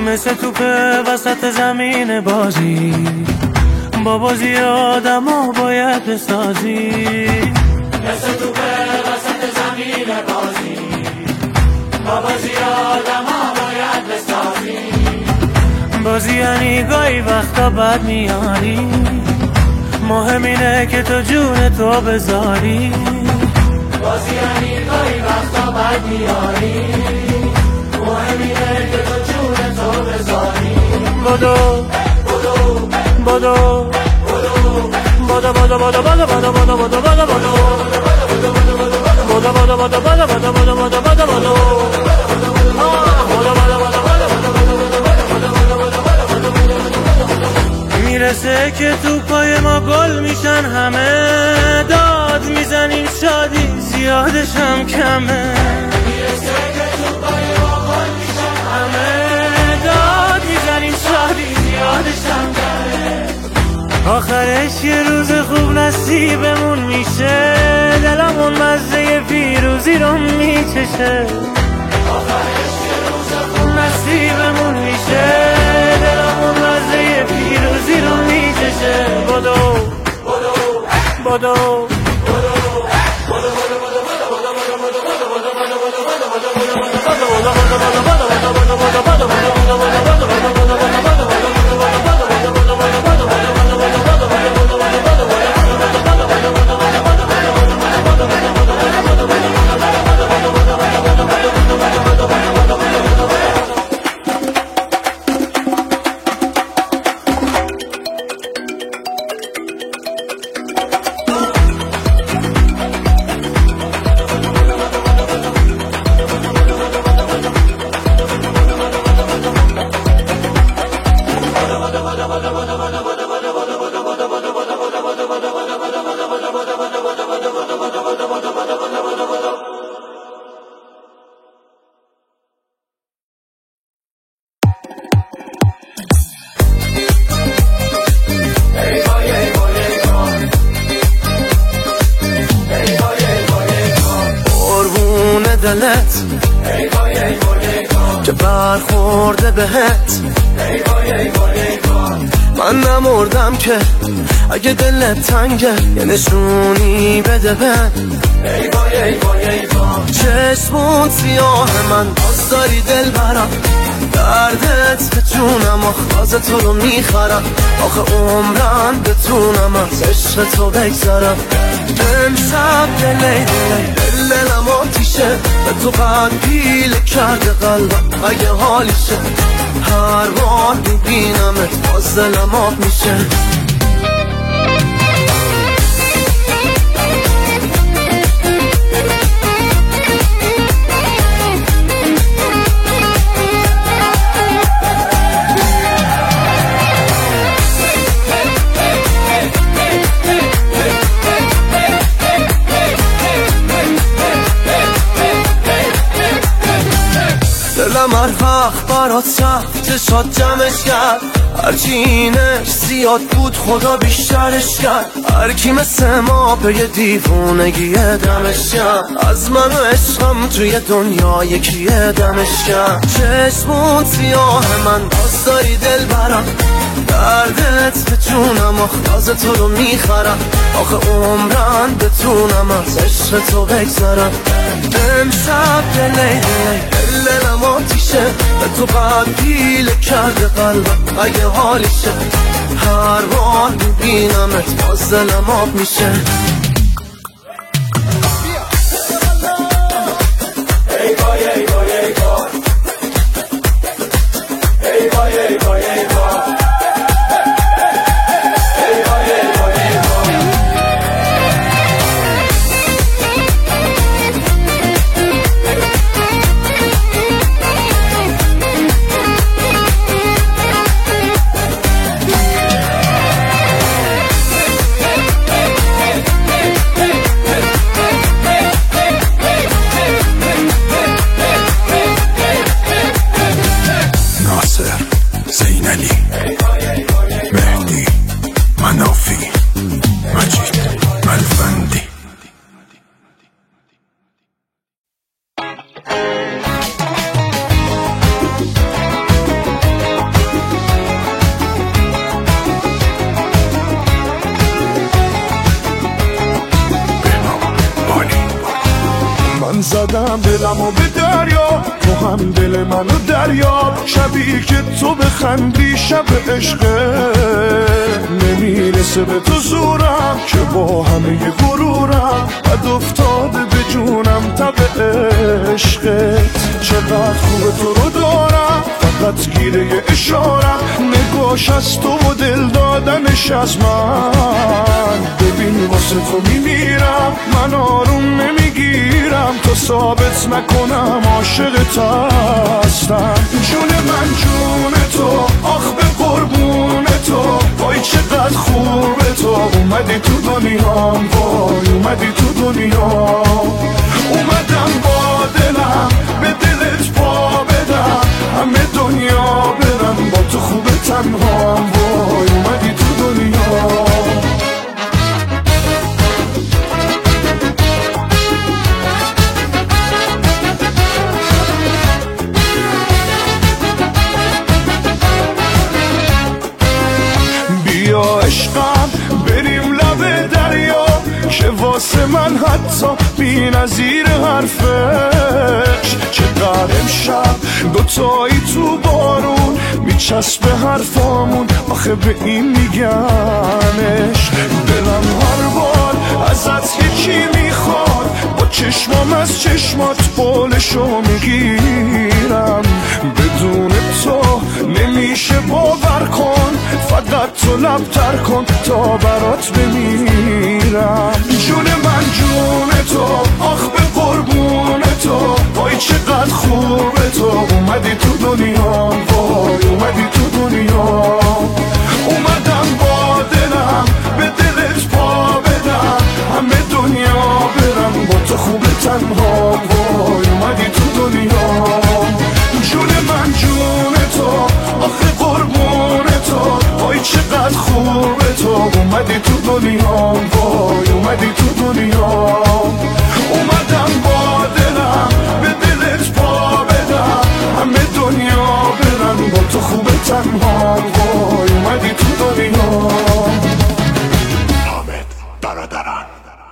مثل توپه وسط زمین بازی، با بازی آدمو باید بسازی. مثل توپه وسط زمین بازی، با بازی آدمو باید بسازی. بازی یعنی گاهی وقتا بد میاری، مهم اینه که تو جون تو بذاری. بازی یعنی گاهی وقتا بد میاری، مهم اینه که تو جون تو بذاری. بدو بدو بدو بدو بدو بدو بدو بدو بدو بدو بدو بدو بدو بدو. میرسه که تو پای ما گل میشن همه، داد میزنیم شادی زیادش هم کمه. میرسه که تو پای ما گل میشن همه، داد میزنیم شادی زیادش هم کمه. آخرش یه روز خوب نصیبمون میشه، دلمون مزه پیروزی رو میچشه. آخرش یه روز خوب نصیبمون میشه، دلمون مزه پیروزی رو میچشه. بدو بدو بدو دلت که برخورده بهت. من نمردم که اگه دلت تنگه یه نشونی بده بن. چشمون سیاه من باز داری دل برم، دردت به جونم آخراز تو رو میخرم. آخه عمرم بتونم از عشق تو بگذرم. امشب دلم آتیشه، به تو قد پیله کرده قلبم اگه حالیشه. هر بار میبینمت باز دلم آب میشه. دلم هر وقت برات سخت چشات جمعش کرد، هرچی اینش زیاد بود خدا بیشترش کرد. هرکی مثل ما به یه دیوونگی دمش کرد، از من و عشقم توی دنیا یکی دمش کرد. چشمون سیاه من باز داری دل برم، دردت به جونم آخراز تو رو میخرم. آخه عمرم بتونم از عشق تو بگذرم. امشب دلم آتیشه، به تو قد پیله کرده قلبم اگه حالیشه. هر بار میبینمت باز دلم آب میشه. من زدم دلمو به دریا، تو هم دل منو دریا. شبی که تو بخندی شب عشقه، نمیرسه به تو زورم که با همه غرورم بد افتاده به جونم تب عشقت. چقدر خوبه تو رو دارم، فقط گیره اشارم، نگاش از تو و دل دادنش از من. ببین واسه تو میمیرم، من آروم نمیگیرم تا ثابت نکنم عاشقت هستم. جون من جون تو، آخ به قربون تو، وای چقدر خوبه تو. اومدی تو دنیام، وای اومدی تو دنیا. اومدم با دلم به دلت پا بدم، همه دنیا برم با تو خوبه تنهام، وای اومدی تو دنیا. بیا عشقم بریم لب دریا، که واسه من حتی بی نظیر حرفش. چقدر امشب دوتایی تو بارون میچسبه حرفامون، آخه به این میگنش. دلم هر بار ازت یکی میخواد، با چشمام از چشمات بالشو میگیرم. بدون تو نمیشه باور کن، فقط تو لبتر کن تا برات بمیرم. جون من جون تو، آخ به قربون تو، وای چقدر خوبه تو. اومدی تو دنیا، وای اومدی تو دنیا. اومدم با دلم به دلت پا بدم، همه دنیا برم با تو خوبه تنها، وای اومدی تو دنیا. جون من جون تو، آخه قربون تو، وای چقدر خوبه تو. اومدی تو دنیا، وای اومدی تو دنیا. اومدم با دلم به دلت پا بدم، همه دنیا برن با تو خوبه تنها، وای اومدی تو دنیا. حامد برادران.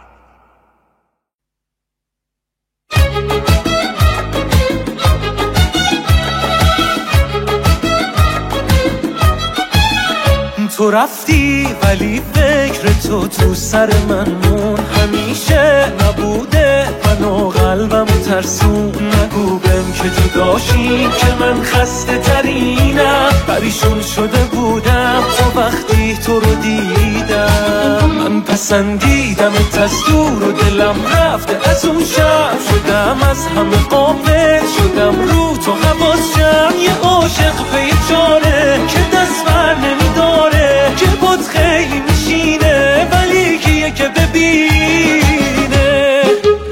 تو رفتی ولی فکر تو سر من مون، همیشه نبوده من و قلبم ترسون. نگو بهم که جداشی که من خسته ترینم، پریشون شده بودم تا وقتی تو رو دیدم. من پسندیدمت از دور و دلم رفته از اون شب، شدم از همه غافل، شدم رو تو حواسم. یه عاشق پی چاره که دست بر نمیداره، که بود خیلی میشینه ولی کیه که ببینه.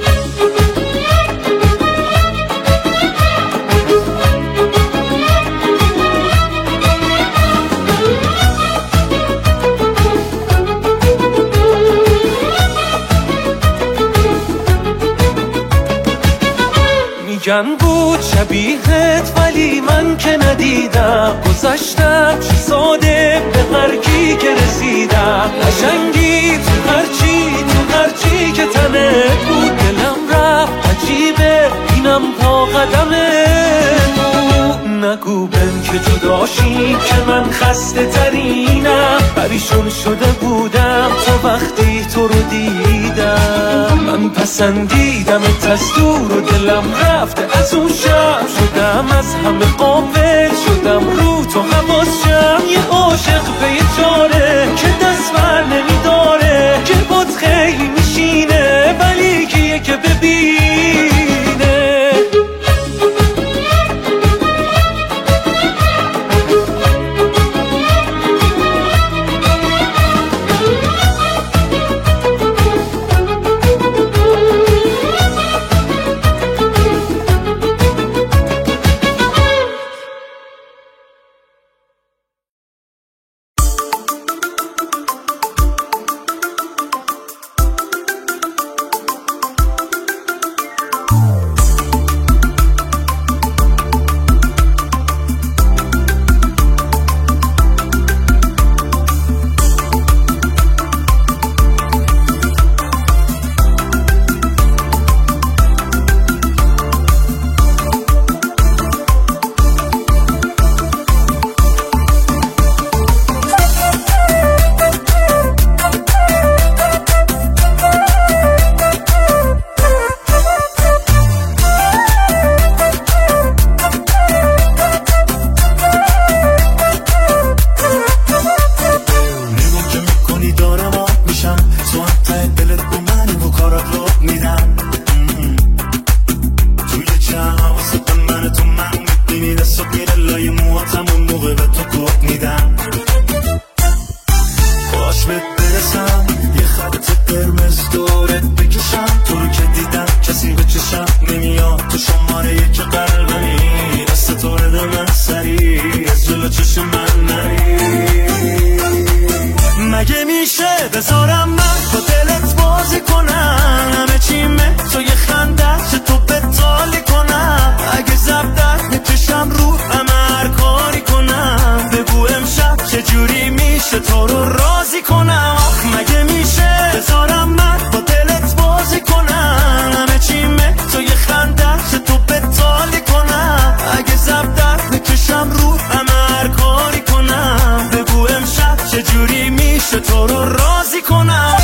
میگن بود شبیهت ولی من که ندیدم، گذشتم چه ساده به هر کی که رسیدم. قشنگی تو هرچی که تنت بود، دلم رفت عجیبه اینم پا قدمه بود. نگو بهم که جداشی که من خسته ترینم، پریشون شده بودم تا وقتی تو رو دیدم. من پسندیدمت از دور و دلم رفته از اون شب، شدم از همه غافل، شدم رو تو حواسم. یه عاشق پی چاره که دست بر نمیداره، که بود خیلی میشینه ولی کیه که ببینه. تو شماره یک قلبمی، دست تو رده من سری از جلو چشم من نری. مگه میشه بذارم من با دلت بازی کنم، همه چیمه تو یه خنده چه تو بتالی کنم، اگه زبدر میکشم رو همه هر کاری کنم، بگو امشب چجوری میشه تو رو راضی کنم. مگه میشه بذارم من با دلت بازی کنم، همه چیمه تو یه خنده چه تو بتالی کنم، اگه زبدر میکشم رو همه هر کاری کنم، بگو امشب چجوری میشه تو رو راضی کنم.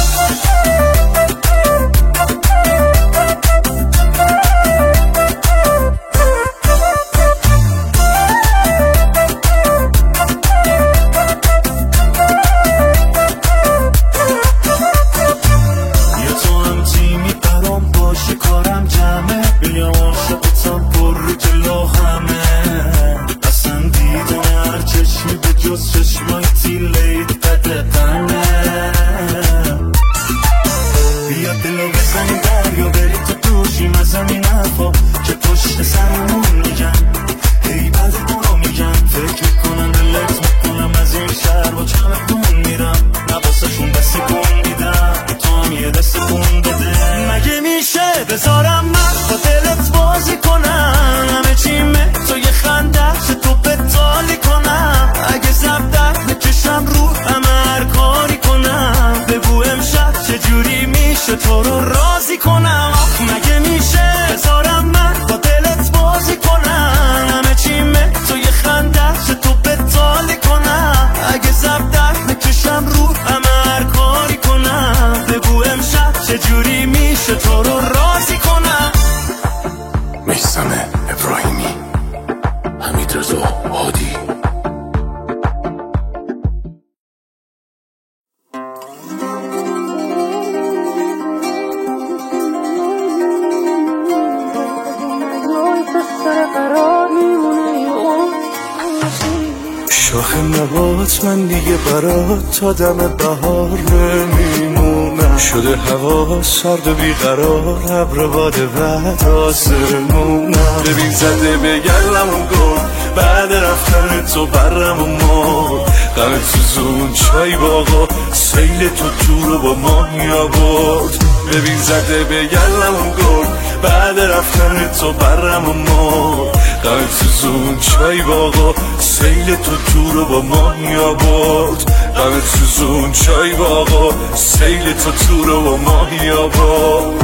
بذارم من با دلت بازی کنم، همه چیمه تو یه خنده چه تو بتالی کنم، اگه زبدر بکشم رو همه هر کاری کنم، بگو امشب چجوری میشه تو رو راضی کنم. مگه میشه بذارم من با دلت بازی کنم، همه چیمه تو یه خنده چه تو بتالی کنم، اگه زبدر بکشم رو همه هر کاری کنم، بگو امشب چجوری میشه تو رو راضی کنم. میثم ابراهیمی، حمیدرضا هادی. شاخ نبات من دیگه برات تا دم بهار نمیمونم، شده هوا سرد و بیقرار، ابر باد بعد آسمونم. ببین زده به گلمون گل بعد رفتن تو برم و مرد، غم تو زون چای باقا سیل تو رو با ماهی آورد. ببین زده به گلمون گل بعد رفتن تو برم و مرد، غم تو زون چای باقا سیل تو رو با ماهی آورد، غم تو زون چای باقا سیل تو رو با ماهی آورد.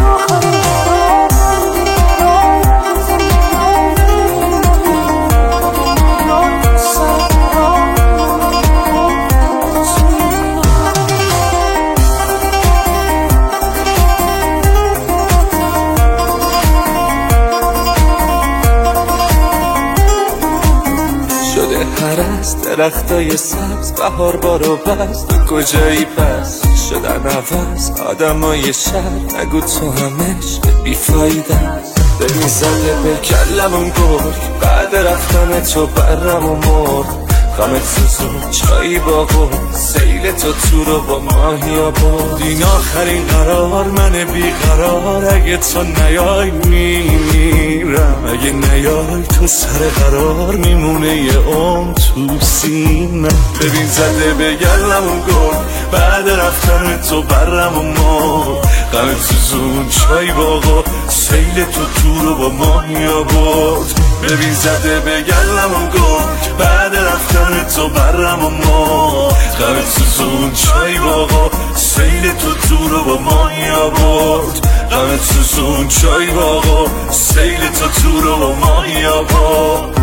هرست درختای سبز بهار بارو بست، تو کجایی پس شدن عوض آدمای شهر، نگو تو همش بیفایده است. ببین زده به کلمون گل بعد رفتن تو برم و مرد، غم تو چایی باقو سیل تو رو با ماهی آورد. این آخرین قرار من بیقرار، اگه تو نیای میمیرم، اگه نیای تو سر قرار میمونه یه عمر تو سینه. ببین زده به گلمون گل بعد رفتن تو برم و مرد، غم تو زون چای باقا سیل تو رو با ماهی آورد. ببین زده به گلمون گل بعد رفتن تو برم و مرد، غم تو زون چای باقا سیل تو رو با ماهی آورد، غم تو زون چای باقا سیل تو رو با ماهی آورد.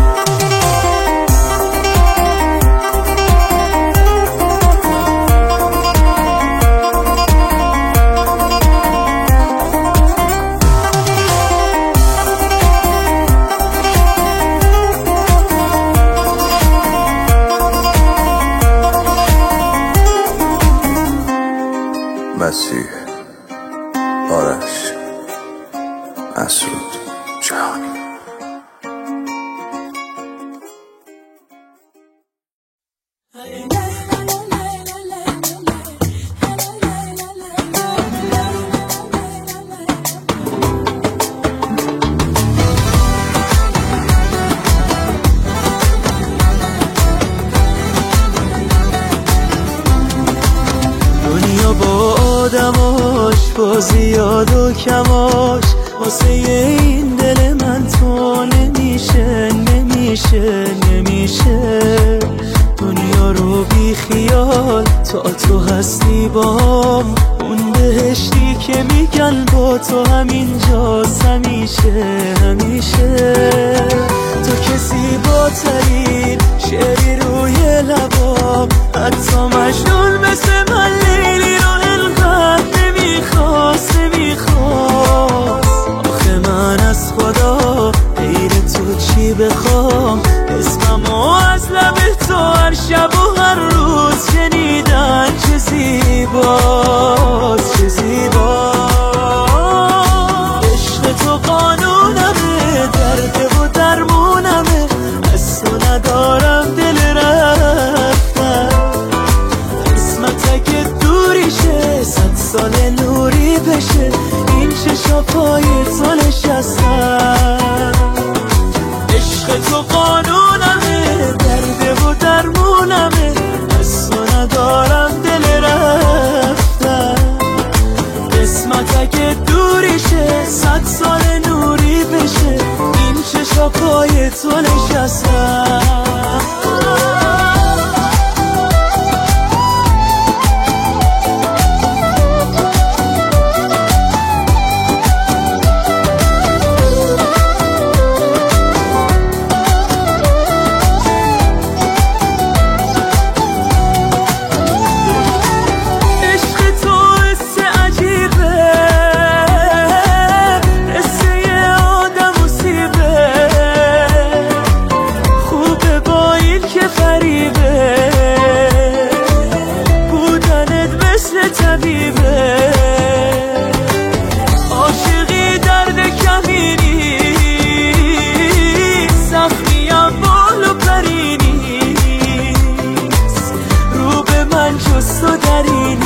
مسیح، آرش، مسعود، جهانی. زیاد و کماش واسه این دل من تو نمیشه دنیا رو بی خیال تو هستی بام اون بهشتی که میگن با تو همینجاست همیشه تو که زیباترین شعری روی لبام حتی مجنون مثل من لیلی رو انقدر نمیخواست آخه من از خدا غیر تو چی بخوام اسممو از لب تو هر شب و هر روز شنیدن چه زیباست عشق تو قانونمه درد و درمونمه از تو ندارم دل رفتن قسمت که دوری شه 100 سال نوری بشه این چشا پای تو نشستن عشق تو قانونمه درد و درمونمه از تو ندارم دل رفتن قسمت که دوری شه 100 سال نوری بشه این چشا پای تو نشستن عاشقی درد کمی نیست سختیم بال و پری نیست رو به من جز تو دری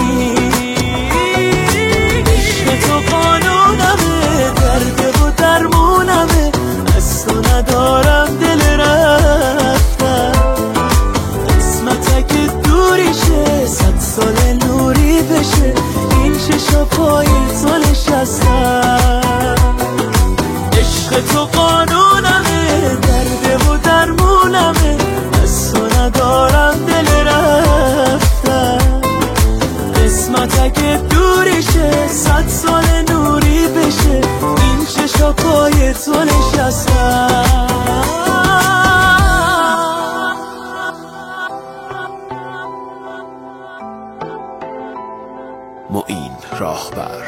نیست عشق تو قانونمه درد و درمونمه از تو ندارم دل رفتن قسمت که دوری شه 100 سال نوری بشه این چشا پای تو نشستن عشق تو قانونمه درد و درمونمه از تو ندارم دل رفتن قسمت که دوری شه 100 سال نوری بشه این چشا پای تو نشستن معین راهبر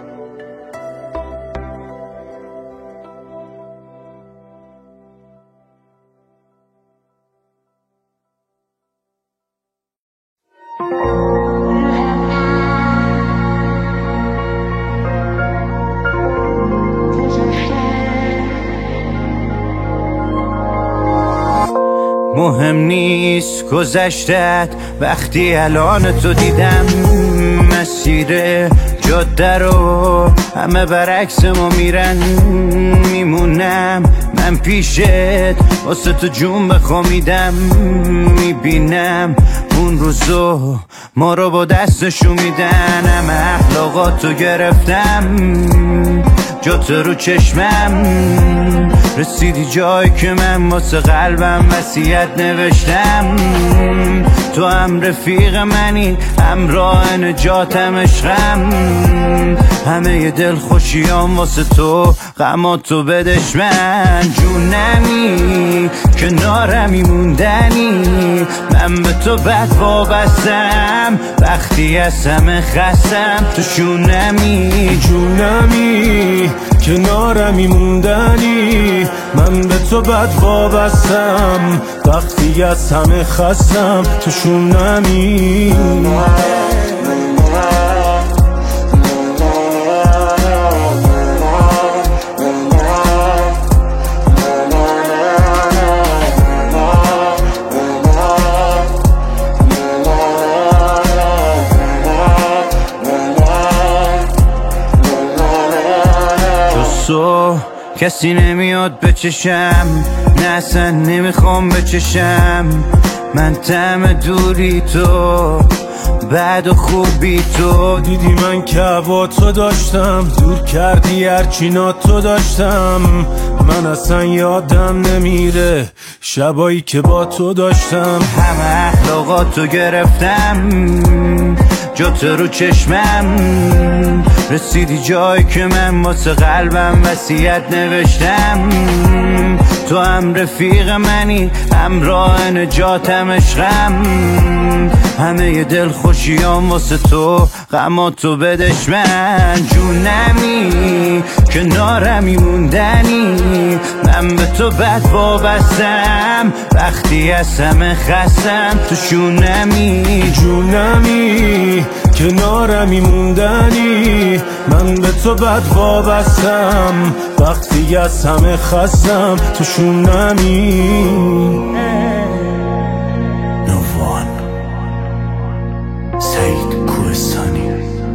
مهم نیست گذشتت وقتی الان تو دیدم مسیر جاده رو همه برعکس ما میرن میمونم من پیشت واسه تو جون بخوامیدم میبینم اون روزو ما رو با دستشو میدن همه اخلاقاتو گرفتم جات رو چشمم رسیدی جایی که من واسه قلبم وصیت نوشتم تو هم رفیق منی همراه نجاتم عشقم همه دل خوشیام واسه تو غماتو بدش من جونمی کنارمی موندنی من به تو بد وابستم وقتی از همه خستم تو شونمی جونمی کنارمی موندنی من به تو بد وابستم وقتی از همه خستم تو شونمی کسی نمیاد بچشم نه اصلا نمیخوام بچشم من طعم دوری تو بعد و خوب بی تو. دیدی من که با تو داشتم، دور کردی هرچی تو داشتم. من اصلا یادم نمیره شبایی که با تو داشتم. همه اخلاقاتو گرفتم جات رو چشمم، رسیدی جایی که من واسه قلبم وصیت نوشتم. تو هم رفیق منی، همراه نجاتم، عشقم. همه دل خوشیام واسه تو، غماتو بدش من. جونمی کنارمی موندنی، من به تو بد وابستم. وقتی از همه خستم تو شونمی. جونمی کنارمی موندنی، من به تو بد وابستم. وقتی از همه خستم تو شونمی. نووان سعید کوهستانی.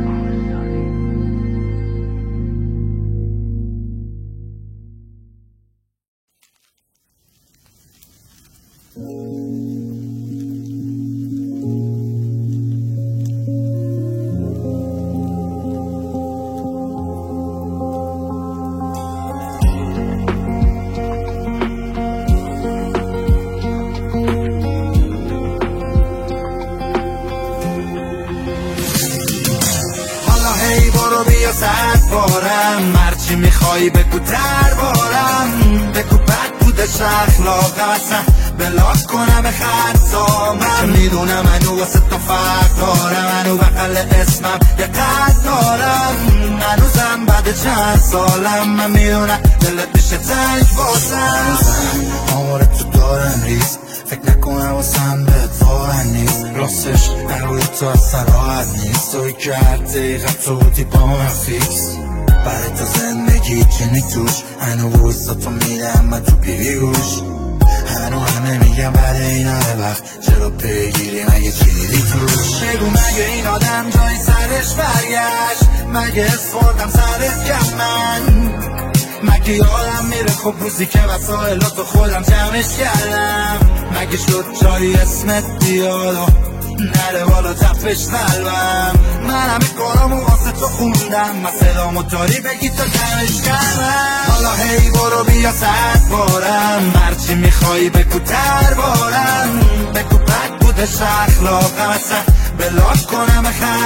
صد بارم هرچی میخوای بگو دربارم. بگو بد بوده اخلاقم، اصلا بلاک کنم خرسامم. میدونم منو واسه تو فرق دارم، منو بغل اسمم یه قد دارم. هنوزم بعد چند سالم من میدونم دلت میشه تنگ واسم. آمار تو دارم ریز، فکر نکنم واسم بهت واقعا نیست. راستش نروی تو اصلا راحت نیست. توی که هر دقیقه تو بودی با من فیکس. برای تو زندگی چنی توش، هنو بویستا تو میدم من تو بیبی گوش. هنو همه میگم بعد این همه وقت چرا پیگیری مگه چی دیدی توش. بگو مگه این آدم جای سرش برگشت، مگه اسفردم سرت کم من. مگه یادم میره خب روزی که وسایلاتو خودم جمعش کردم. مگه شد جایی اسمت بیاد و نره بالا تپش قلبم. من همه کارامو واسه تو خوندم، مسئلامو داری بگی تا کمش کردم. حالا هی برو بیا صد بارم هرچی میخوایی بگو دربارم. بگو بد بوده اخلاقم، اصلا بلاک کنم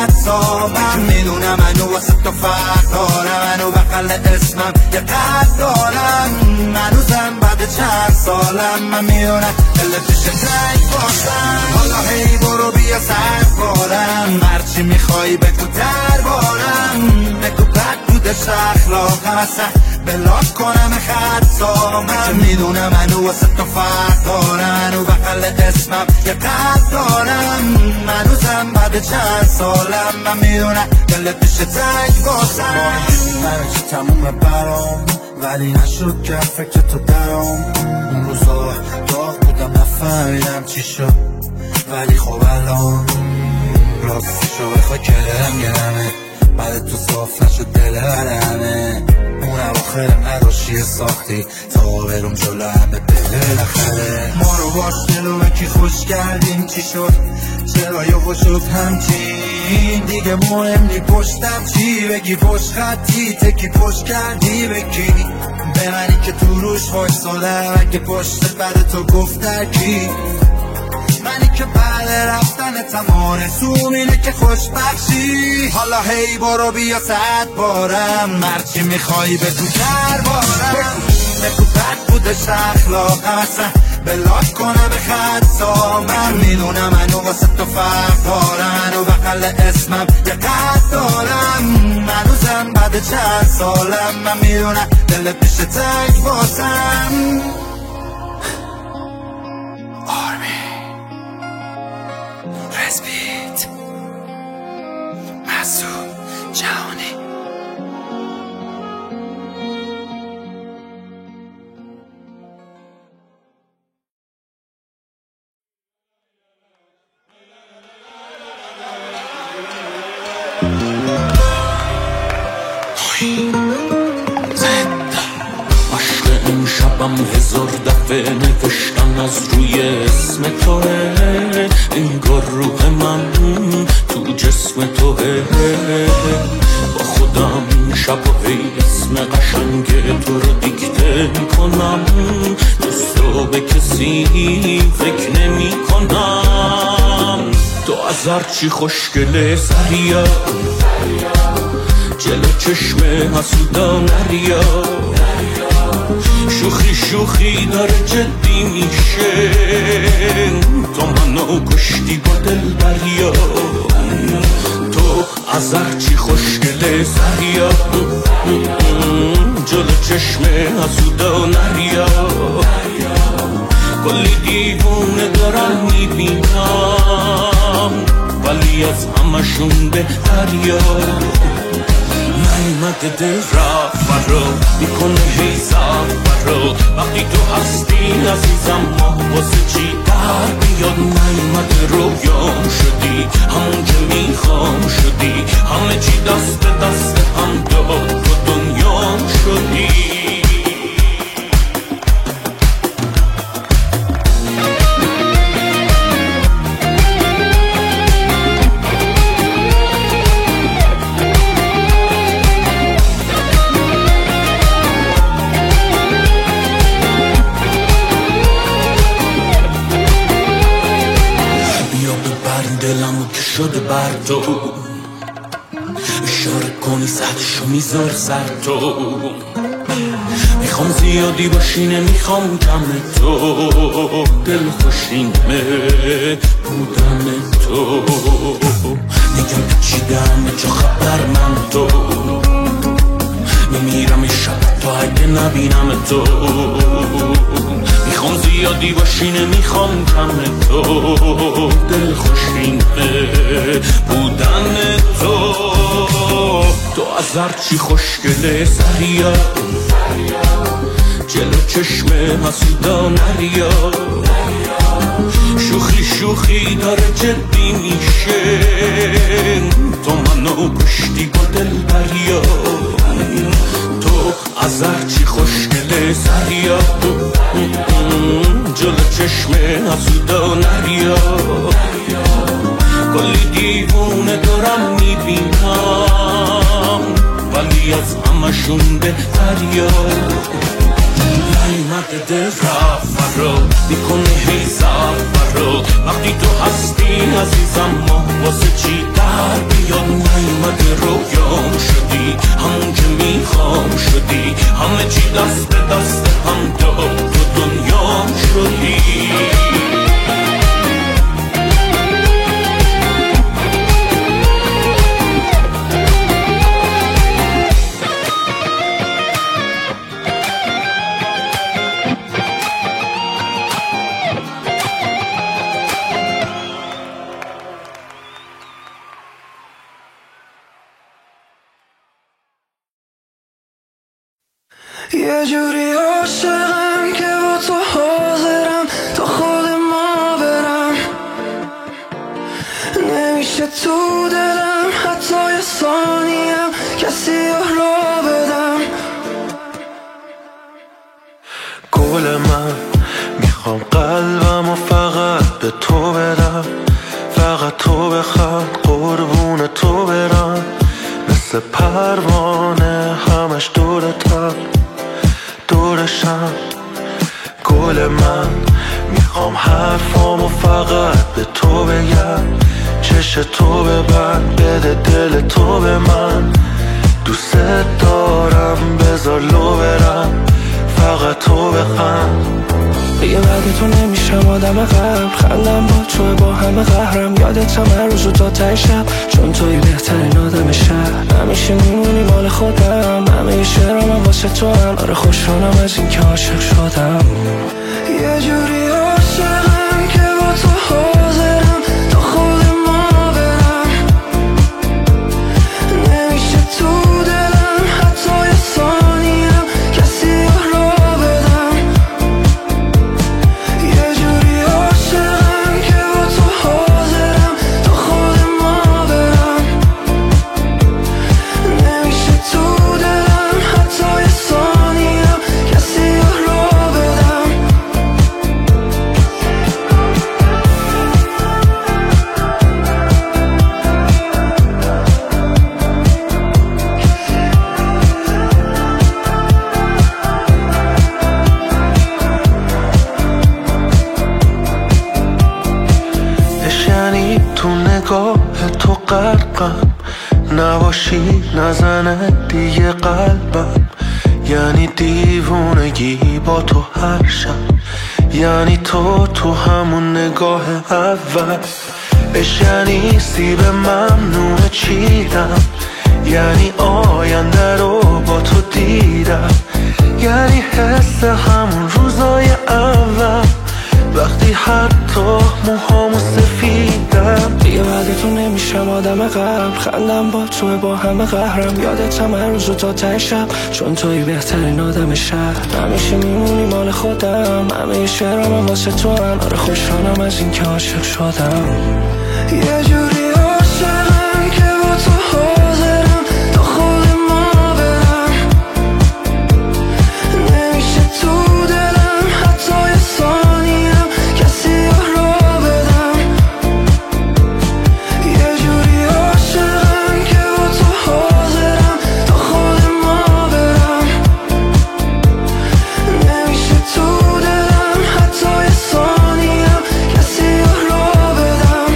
خطابم. میدونم منو واسه تو فرق دارم، منو بغل اسمم یه قد دارم. هنوزم بعد چند سالم من میدونم دلت میشه تنگ واسم. حالا هی برو بیا صد بارم هرچی میخوایی بگو دربارم. بگو بد بوده اخلاقم، اصلا بلاک کنم خطابم. میدونم منو واسه تو فرق دارم، منو بغل اسمم یه قد دارم. هنوزم بعد چند سالم من میدونم دلت میشه تنگ واسم. همه چی تمومه برام ولی نشد که فکر تو درام. اون روزا داغ بودم نفهمیدم چی شد، ولی خب الان راستشو بخوای که دلم گرمه. بعد تو صاف نشد دل همه. اون اواخر نداشتی ساختی تا برم جلو همه بالاخره. ما رو باش جلو کی خوش کردیم چی شد، چرا یهو شد همچین. دیگه مهم نی پشتم چی بگی، پشت خطی تکی پشت کردی بکی. به منی که تو روش وایسادم اگه پشت بعد تو گفت کی. منی که بعد رفتن تمام سوم اینه که خوش بخشی. حالا هی برو بیا صد بارم هرچی میخوایی بگو دربارم. بگو بد بوده اخلاقم، اصلا بلاک کنم خطابم. میدونم منو واسه تو فرق دارم، منو بغل اسمم یه قد دارم. هنوزم بعد چند سالم من میدونم دلت میشه تنگ واسم. رزبیت مسعود جهانی. عشق لبم هزار دفعه نوشتن از روی اسم توه، انگار روح من تو جسم توه. با خودم شب و اسم قشنگ تو رو دیکته میکنم، جز تو به کسی فکر نمی کنم. تو از هرچی خوشگله سریا، جلو چشم حسودا نریا، شوخی شوخی داره جدی میشه، تو منو کشتی با دل بریا. تو از هرچی خوشگله سریا، جلو چشم حسودا نریا، کلی دیوونه دارم میبینم، ولی از همشون بهتریا. نیمده دل رفت رو میکنه هی زفت رو، وقتی تو هستی عزیزم ما واسه چی در بیاد. نیمده رویام شدی، همون که میخوام شدی، همه چی دست به دست هم داد، تو دنیام شدی. دلمو که شده بر تو، اشاره کنی سرشو میذار سر تو. میخوام زیادی باشی نمیخوام کم تو، دل خوشینمه بودن تو. میگم پیچیدم چه خبر من تو، میمیرم شب تا اگه نبینم تو. میخوام زیادی باشی نمیخوام کم تو، دل خوشینه بودن تو. تو از هرچی خوشگله سریا، جلو چشم حسودا نریا، شوخی شوخی داره جدی میشه، تو منو کشتی با دل بریا. تو از هرچی خوشگله سریا، جلو چشم حسودا نریا، کلی دیوونه دارم میبینم، ولی از همشون بهتریا. نیمده دل رفت رو میکنه هی زفت رو، وقتی تو هستی عزیزم ما واسه چی در بیاد. نیمده رویام شدی، همون که میخوام شدی، همه چی دست به دست هم داد، تو دنیام شدی. یه جوری عاشقم که با تو حاضرم تا خود ما برم، نمیشه تو دلم حتی یه ثانیم کسی را بدم. گل من میخوام قلبم و فقط به تو بدم، فقط تو بخواد قربون تو برم، مثل پروانه همش دورتم دورشم. گل من میخوام حرفامو فقط به تو بگم، چش تو ببند بده دل تو به من، دوست دارم بذار لو برم، فقط تو بخند. دیگه بعد تو نمیشم آدم قبل، خندم با توه با همه قهرم، یادتم هر روزو تا ته شب، چون توی بهترین آدم شهر. همیشه میمونی مال خودم، همه شعرام واسه تو هم، آره خوشحالم از این که عاشق شدم. یه جوری عاشقم که با تو حاضرم تا خود ما برم، نمیشه تو دلم حتی یه ثانیم کسی را بدم. یه جوری عاشقم که با تو حاضرم تا خود ما برم، نمیشه تو دلم حتی یه ثانیم کسی را بدم. نزنه دیگه قلبم، یعنی دیوونگی با تو هر شب، یعنی تو همون نگاه اول، یعنی سیب ممنوع چیدم، یعنی آینده رو با تو دیدم، یعنی حس همون روزای اول وقتی حتی موهامو سفیدم. دیگه بعد تو نمیشم آدم قبل، خندم با توه با همه قهرم، یادتم هر روز و تا ته شب، چون توی بهترین آدم شهر. همیشه میمونی مال خودم، همه شعرام واسه تو هم. آره خوشحالم از این که عاشق شدم، یه جوری عاشقم که با تو حاضرم تا خود ما برم، نمیشه تو دلم حتی یه ثانیم کسی رو بدم. یه جوری عاشقم که با تو حاضرم تا خود ما برم، نمیشه تو دلم حتی یه ثانیم کسی رو بدم.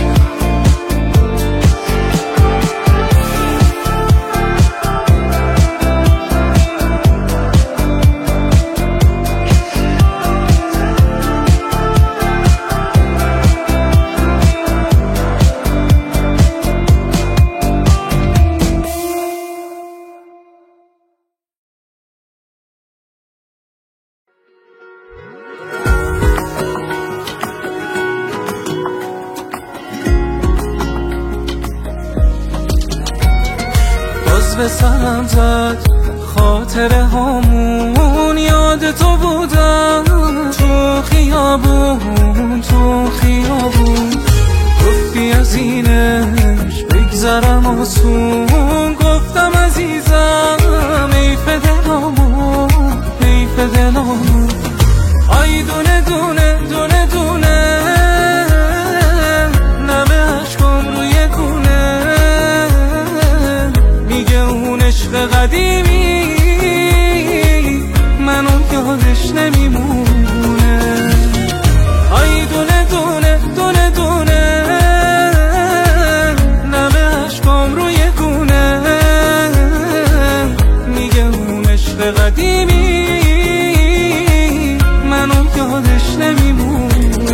باز به سرم زد خاطره هامون، یاد تو بودم تو خیابون، تو خیابون. گفتی از اینش بگذرم آسون، گفتم عزیزم حیف دلامون، حیف دلامون. آی دونه دونه دونه دونه نمه عشقم روی گونه، میگه اون عشق قدیمی منو یادش نمیمونه. آی دونه دونه دونه دونه نمه عشقم روی گونه، میگه اون عشق قدیمی منو یادش نمیمونه.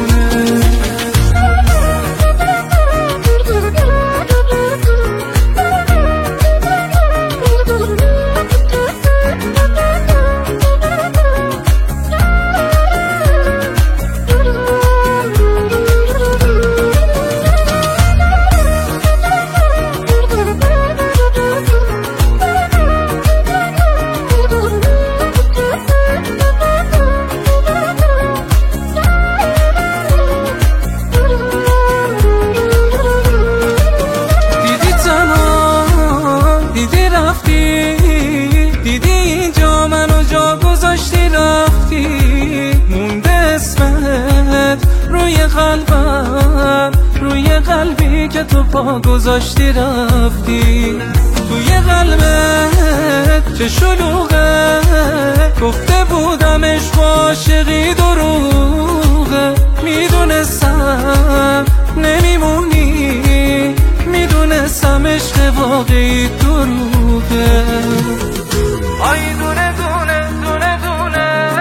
که تو پا گذاشتی رفتی توی قلبت چه شلوغه، گفته بودم عشق و عاشقی دروغه. میدونستم نمیمونی، میدونستم عشق واقعی دروغه. آی دونه دونه دونه دونه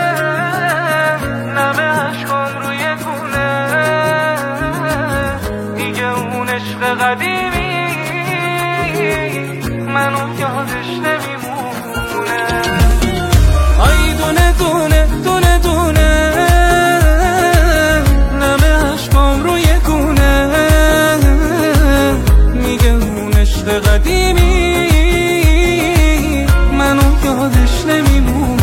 نمه عشقم روی گونه، دیگه اون عشق قدیمی منو یادش نمیمونه. آی دونه دونه دونه دونه نمه عشقم روی گونه، میگه اون عشق قدیمی منو یادش نمیمونه.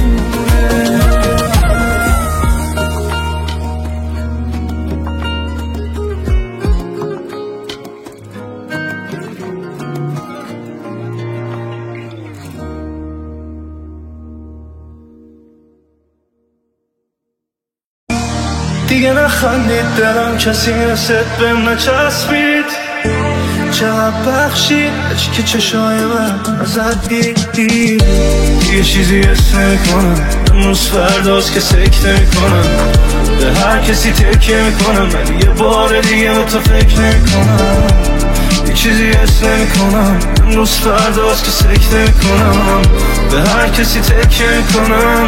دیگه نخندید دلم کسی مثل بهم نچسبید، چقدر بخشید که چشای من ازت دید. یه چیزی حس نمیکنم امروز فرداست که سکته میکنم، به هر کسی تکیه میکنم ولی یه بار دیگه به تو فکر نمیکنم. چیزی حس نمی‌کنم امروز فرداست که سکته می‌کنم به هر کسی تکیه می‌کنم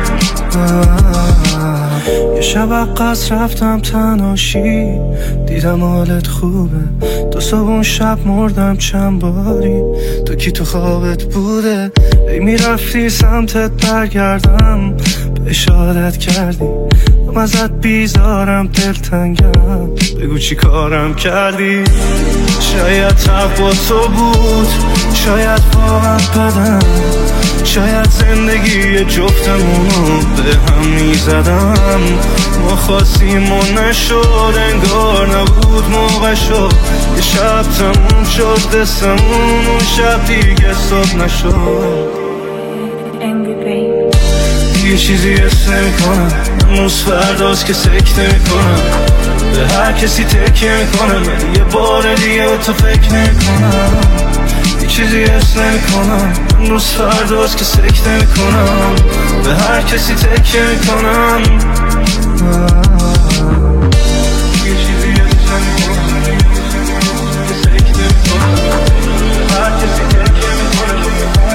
یه شب عقص رفتم تنهاشی دیدم حالت خوبه دو صبح شب مردم چند باری تو کی تو خوابت بوده ای میرفتی سمتت برگردم به اشارت کردی من ازت بیزارم دلتنگم بگو چی کارم کردی شاید تب با تو بود شاید واقعا بدم شاید زندگی جفتمونو به هم میزدم ما خواستیم و نشد انگار نبود موقع شد یه شب تموم شد دستمون اون شب دیگه صبح نشد یه چیزی حس نمی‌کنم امروز فرداست که سکته می‌کنم به هر کسی تکیه می‌کنم یه بار دیگه به تو فکر نمی‌کنم یه چیزی حس نمی‌کنم امروز فرداست که سکته می‌کنم به هر کسی تکیه می‌کنم یه چیزی حس نمی‌کنم که سکته می‌کنم به هر کسی تکیه می‌کنم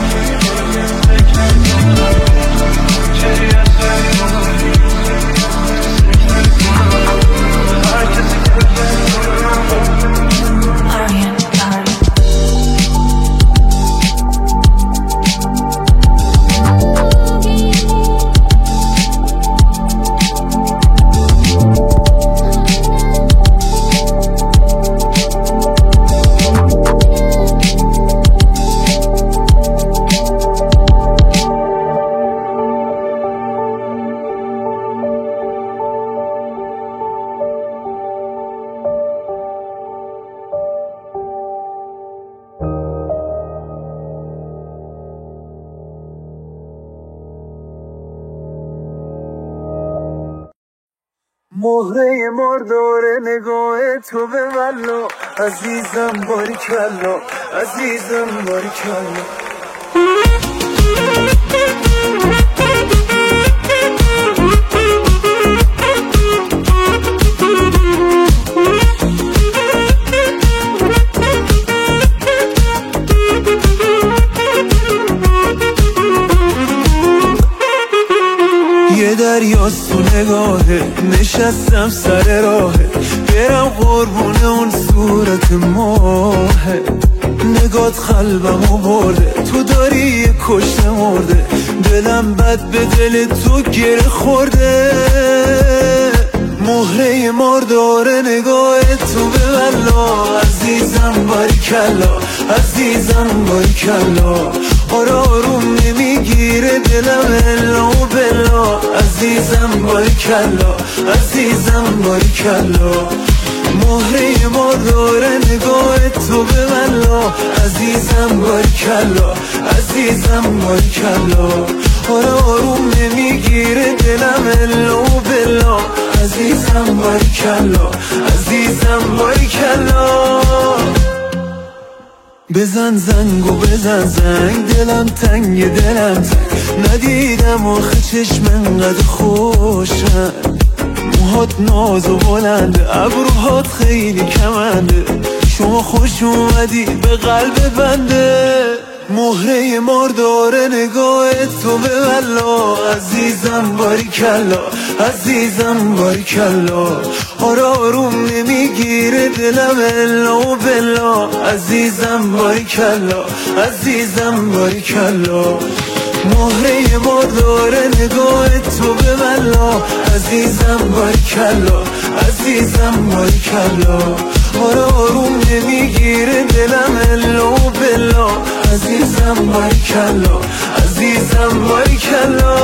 مهره مردار نگاه تو به والله عزیزم باریکلا عزیزم باریکلا یه دریاست تو نگاهه نشستم سر راهه برم قربون اون صورت ماهه نگات قلبمو برده تو داری یه کشته مرده دلم بد به دل تو گره خورده مهره مردار نگاه تو به والله عزیزم باریکلا عزیزم باریکلا آروم نمیگیره دلم الا و بلا عزیزم باریکلا عزیزم باریکلا مهره مردار نگاه تو به والله عزیزم باریکلا عزیزم باریکلا آروم نمیگیره دلم الا و بلا عزیزم باریکلا عزیزم باریکلا بزن زنگ و بزن زنگ دلم تنگ دلم تنگ ندیدم آخه چشم انقدر خوشن موهات ناز و بلنده ابروهات خیلی کمنده شما خوش اومدی به قلب بنده مهره مردار نگاه تو به والله عزیزم باریکلا عزیزم باریکلا آروم نمیگیره دلم الا و بلا عزیزم باریکلا عزیزم باریکلا مهره مردار نگاه تو به والله عزیزم باریکلا عزیزم باریکلا آروم نمیگیره دلم الا و بلا عزیزم باریکلا عزیزم باریکلا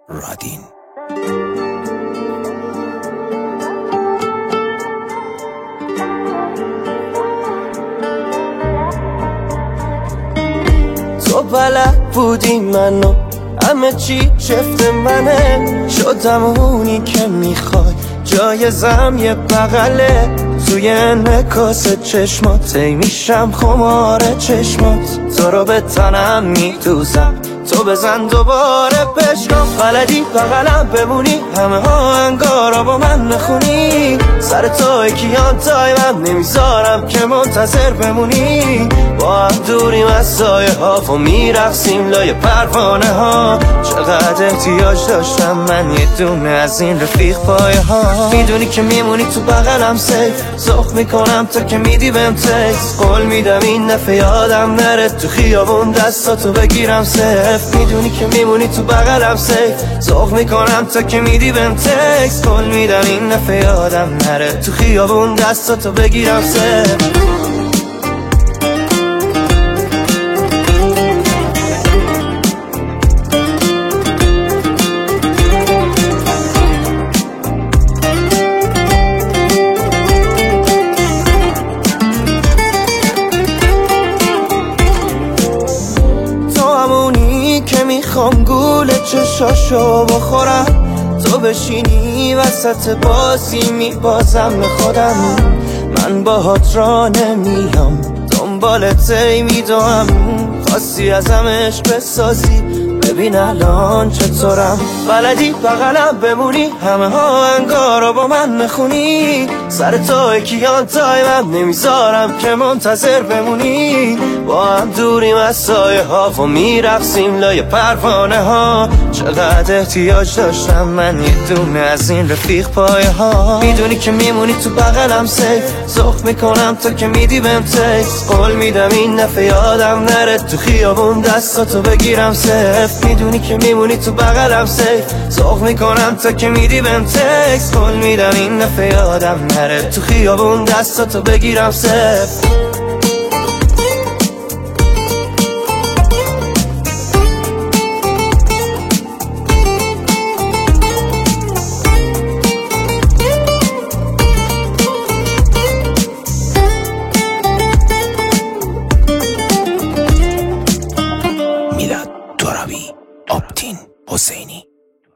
رادین. تو بلد بودی منو همه چی چفت منه، شدم اونی که میخوای جایزم یه بغله، توی انعکاس چشمات میشم خمار چشمات، تو رو به تنم میدوزم تو بزن دوباره پشکام، بلدی بغلم بمونی همه ها انگارا با من نخونی، سر توی کیان تای من نمیذارم که منتظر بمونی، با هم دوریم از سایه ها و میرقصیم لای پروانه ها، چقدر احتیاج داشتم من یه دونه از این رفیق پایه ها، میدونی که میمونی تو بغلم سیف، سخ میکنم تا که میدی بهم تکس، قول میدم این دفعه یادم نره تو خیابون دستاتو بگیرم سیف، میدونی که میمونی تو بغلم سیف، سخ میکنم تا که میدی بهم تکس، قول میدم این دفعه یادم نره تو خیابون دستاتو بگیرم سیف. میخوام گول چشاشو بخورم، تو بشینی وسط بازی میبازم به خودم، من باهات را نمیام دنبالت میدوام، خواستی ازم عشق بسازی ببین الان چطورم، بلدی بغلم بمونی همه ها انگارا با من نخونی، سر توی کیان تای من نمیذارم که منتظر بمونی، با هم دوریم از سایه ها و میرقصیم لای پروانه ها، چقدر احتیاج داشتم من یه دونه از این رفیق پایه ها، میدونی که میمونی تو بغلم سیف، سخ میکنم تا که میدی بهم تکس، قول میدم این دفعه یادم نره تو خیابون دستاتو بگیرم سیف، میدونی که میمونی تو بغلم سیف، سخ میکنم تا که میدی بهم تکس، قول میدم این دفعه یادم نره تو خیابون دستاتو بگیرم سیف. حسینی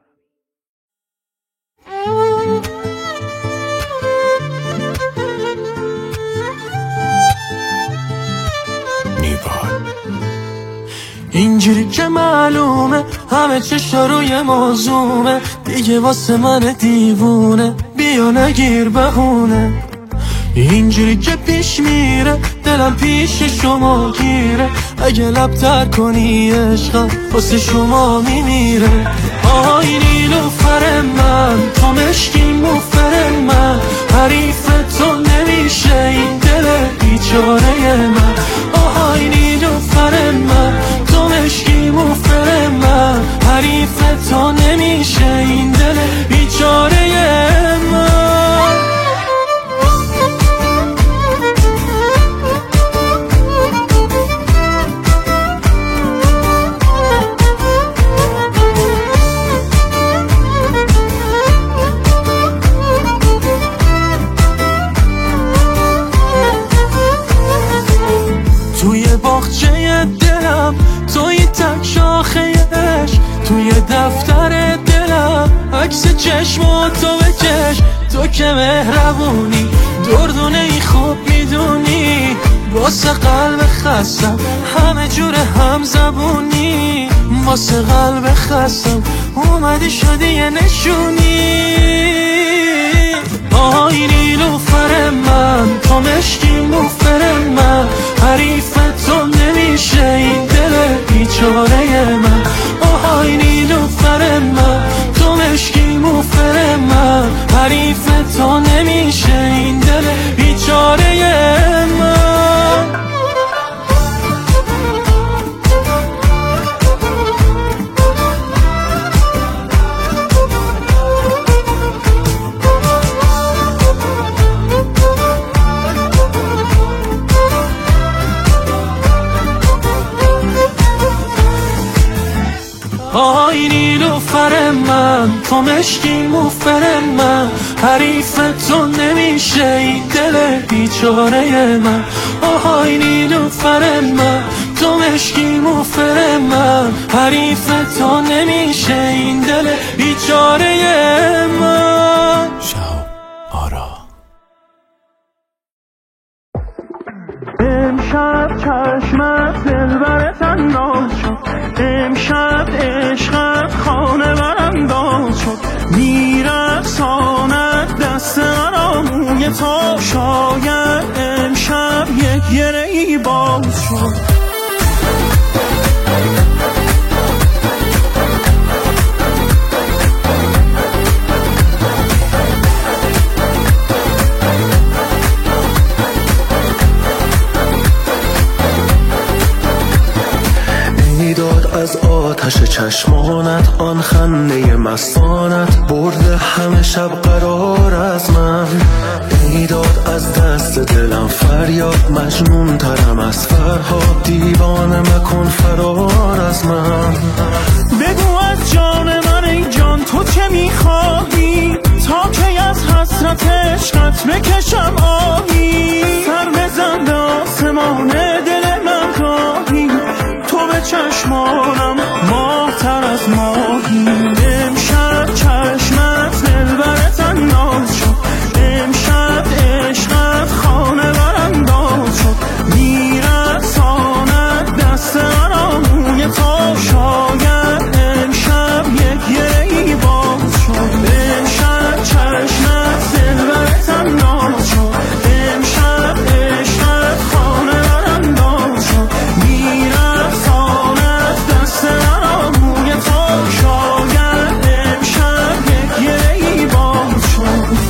اینجوری که معلومه همه چشا روی موضوعه، دیگه واسه من دیوونه بیا نگیر بهونه، اینجوری که پیش میره دلم پیش شما گیره، اگه لبتر کنی عشقم واسه شما میمیره، آهای نیلوفر من تو مشکی موفر من، حریف تو نمیشه این دل بیچاره من، آهای نیلوفر من تو مشکی موفر من، حریف تو نمیشه این دل بیچاره من. توی باغچه دلم توی تک شاخه عشق، توی دفتر دلم عکس چشم تو بکش، تو که مهربونی دردونه ای خوب میدونی، واسه قلب خستم همه جور هم زبونی، واسه قلب خستم اومدی شدی یه نشونی، آهای نیلوفر من تو مشکی موفر من، حریف تو نمیشه این دل بیچاره من، آهای نیلوفر من تو مشکی موفر من، حریف تو نمیشه این دل بیچاره من. آهای نیلوفر من، تو مشکی موفر من، حریف تو نمیشه این دل بیچاره من. آهای نیلوفر من، تو مشکی موفر من، حریف تو نمیشه این دل بیچاره من. شب آرا امشب چشمت دلبرت انداز شد، امشب عشقت خانه برانداز شد، میرقصاند دست مرا موی تو، شاید امشب یک گره‌ای باز شد. میداد از آتش چشمانت، آن خنده مستانت برده همه شب قرار از من. میداد از دست دلم فریاد، مجنون ترم از فرهاد، دیوانه مکن فرار از من. بگو از جان من ای جان تو چه میخواهی، تا کی از حسرت عشقت بکشم آهی. سر بزن به آسمان دل من گاهی، تو به چشمانم ماه‌تر از ماهی. امشب چشمت دلبرت انداز شد، امشب عشقت خانه برانداز شد، میرقصاند دست مرا موی تو، شاید امشب یک گره‌ای باز شد. امشب چشمت دلبرت انداز شد، امشب عشقت خانه برانداز شد، میرقصاند دست مرا موی تو، شاید امشب یک گره‌ای باز شد.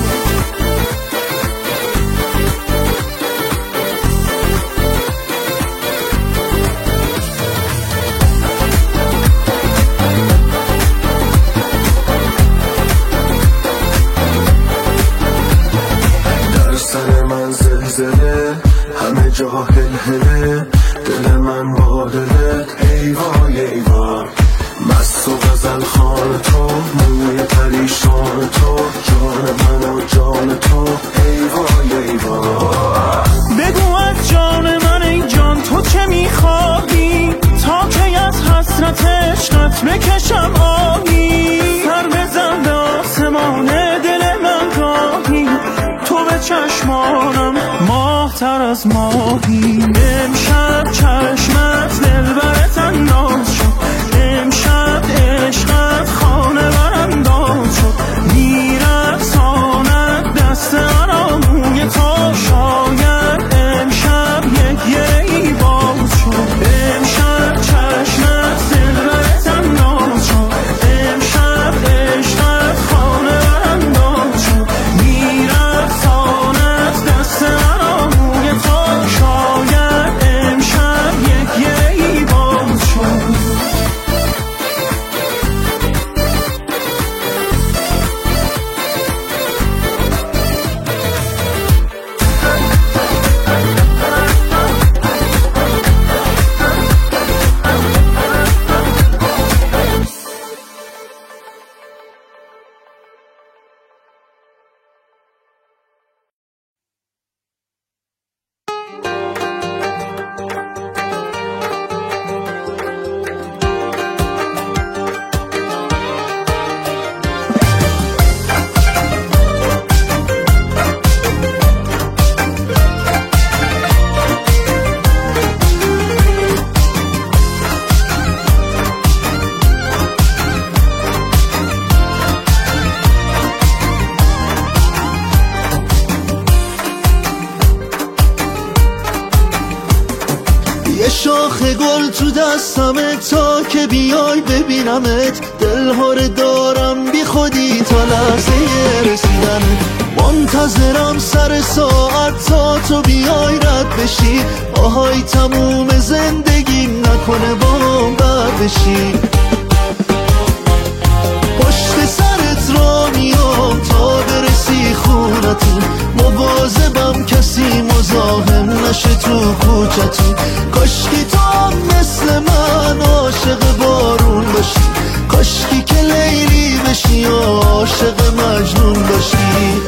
در سر من زلزله، همه جا هلهله، دل من با دلت ای وای ای وای. مست و غزل خان تو، موی پریشان تو، جان من و جان تو ای وای ای وای. بگو از جان من ای جان تو چه میخواهی، تا کی از حسرت عشقت بکشم آهی. سر بزن به آسمان دل من گاهی، تو به چشمانم ماه‌تر از ماهی. امشب چشمت دلبرت انداز شد، امشب عشقت خانه برانداز شد، میرقصاند دست مرا موی تو، شاید امشب یک گره‌ای باز شد. امشب چشمت دلبرت انداز شد، امشب عشقت خانه برانداز شد، میرقصاند دست مرا موی تو، شاید امشب یک گره‌ای باز شد. شاخ گل تو دستمه، تا که بیای ببینمت، دلهاره دارم بی خودی تا لحظه رسیدن. منتظرم سر ساعت تا تو بیای رد بشی، آهای تموم زندگی نکنه با بد بشی. پشت سرت را میام تا برسی خونتون، مواظبم کسی مزاحم نشه تو کوچتون. کاش که تو مثل من عاشق بارون باشی، کاش عاشق مجنون باشی.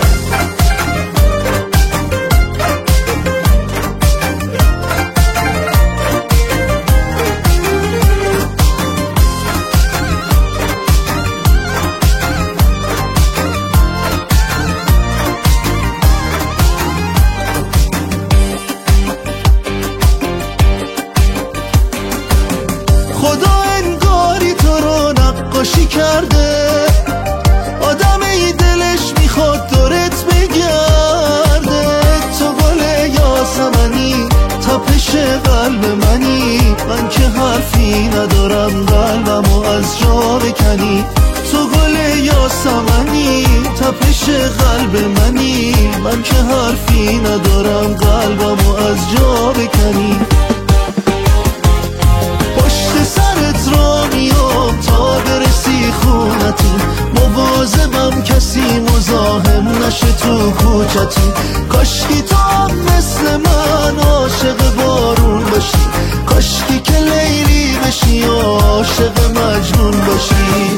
خدا انگاری تو رو نقاشی کرده، آدم ای دلش میخواد دورت بگرده. تو گل یاسمنی تپش قلب منی، من که حرفی ندارم قلبمو از جا بکنی. تو گل یاسمنی تپش قلب منی، من که حرفی ندارم قلبمو از جا بکنی. پشت سرت را میام تا برسی خونتی، مواظبم کسی مزاحم نشه تو کوچتی. کاشکی تو هم مثل من عاشق بارون باشی، کاشکی که لیلی بشی عاشق مجنون باشی.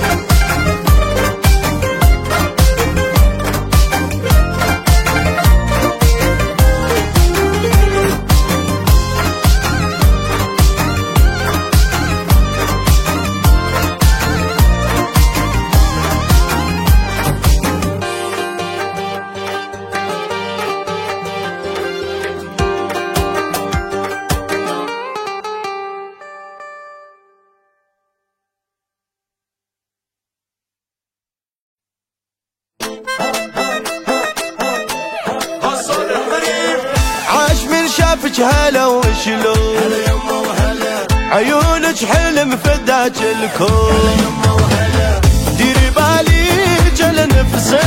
شافك هلا وشلون، هلا يما وهلا، عيونك حلم فداك الكون، هلا يما وهلا، ديري بالي جل نفسك،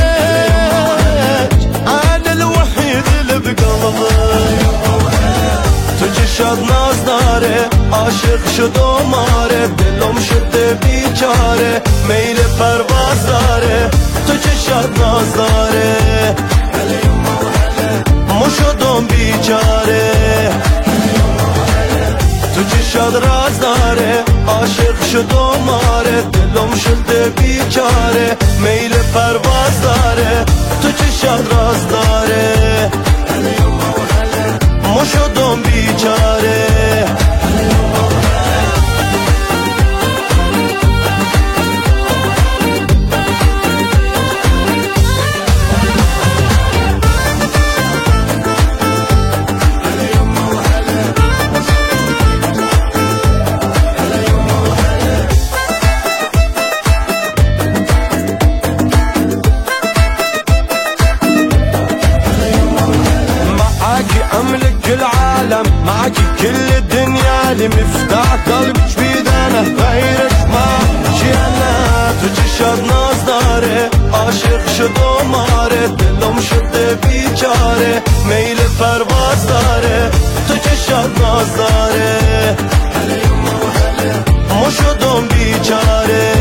انا الوحيد اللي بقلبك، هلا يما وهلا، تجشد ناز داره، عاشق شد و ماره، دلم شده بیچاره، میل پرواز داره، تجشد ناز داره، هلا يما وهلا، شدم بیچاره. تو چشات راز داره، عاشق شدم ماره، دلم شده بیچاره، میل پرواز داره، تو چشات راز داره، ما شدم بیچاره. معاكي كل الدنيا اللي مفتاح قلبك بيدانه غيرك ما شي انا. تجشد ناز داره، عاشق شد و ماره، دلم شده بیچاره، میل پرواز داره، تجشد ناز داره، ما شدم بیچاره.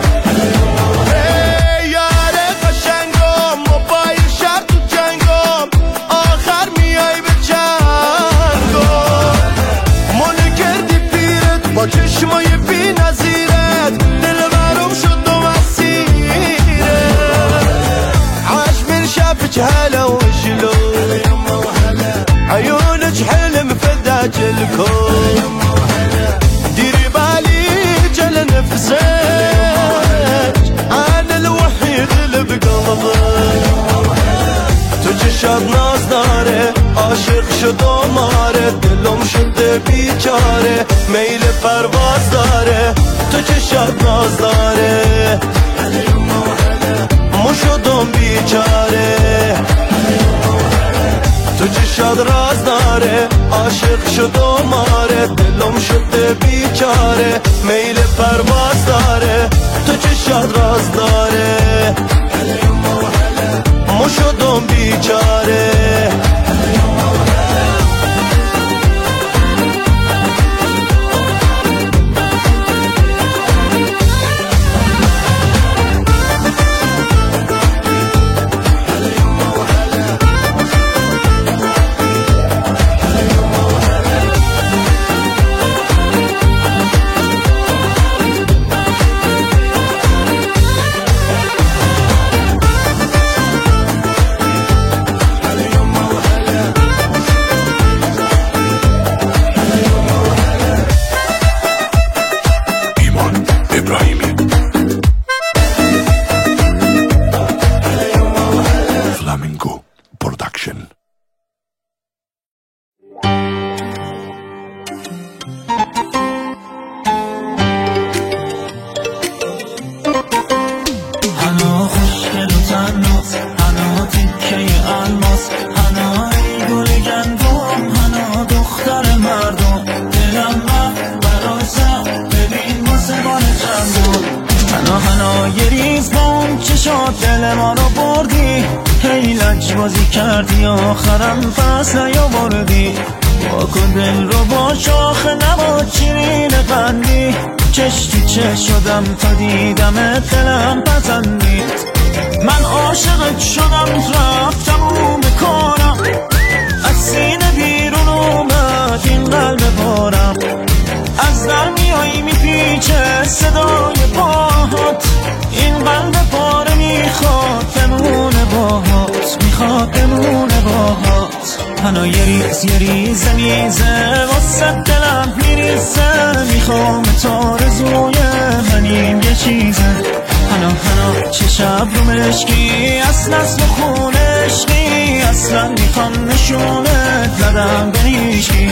با چشمای بی نظیرت دل برام شد و مسیره، عاش من شافك هلا وشلون، عيونك حلم فداك الكون، ديري بالي جل نفسك، انا الوحيد اللي بقلبك. تجشد ناز داره، عاشق شد و ماره، دلم شده بیچاره، میل پرواز داره، تو چشات ناز داره، ما شدم بیچاره. تو چشات راز داره، عاشق شد و ماره، دلم شده بیچاره، میل پرواز داره، تو چشات راز داره، ما شدم بیچاره. حالا یه ریز با اون چشات دل ما رو بردی، هی لجبازی کردی آخرم پس نیاوردی. واکن دل رو با شاخه نباد شیرین قندی، چش تو چش شدم تا دیدمت دلم پسندید. من عاشقت شدم رفتم اون بکارم، از سینه بیرون اومد این قلب بارم. از در میایی میپیچه صدای پاهات، این قلب پاره میخواد بمونه باهات، میخواد بمونه باهات. هنو یه ریزه میزه واسه دلم میریزه، میخوام تا رزوی منیم یه چیزه. هنو چه شب رو مشکی از نسل خون عشقی، اصلا میخوام نشونت ندم به هیچکی.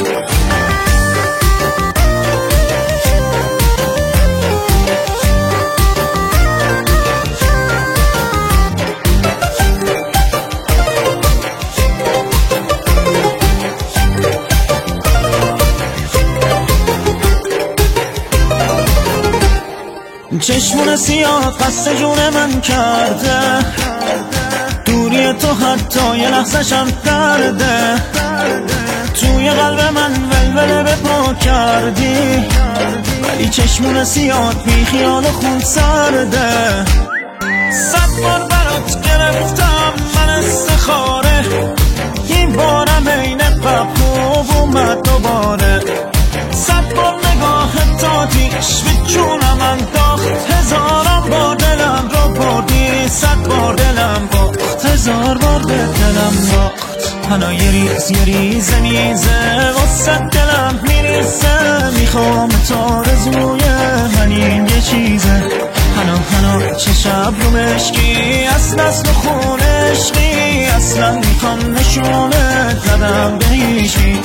چشمون سیاه قصد جون من کرده، دوری تو حتی یه لحظه‌شم درده. توی قلب من ولوله به پا کردی، ولی چشمون سیاه بی خیال خون سرده. 100 بار برات گرفتم من استخاره، این بارم عین قبل اومد دوباره. 100 بار نگاه تاتیش به جونم انداخت، هزارم بار دلم رو بردی، 100 بار دلم باخت، 1000 بار به دلم باخت. هنو یه ریزه میزه واسه دلم میریزه، میخوام تا رزوی منیم یه چیزه. هنو چه شب رو مشکی از نسل خون عشقی، اصلا میخوام نشونت ندم به هیچکی.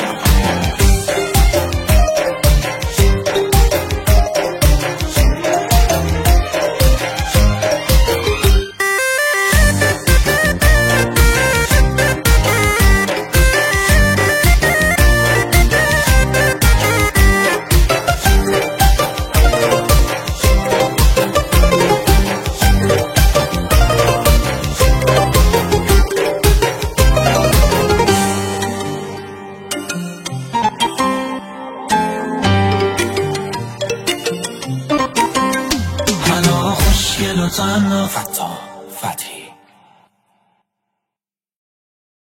خوشگل و تنها فتا فتحی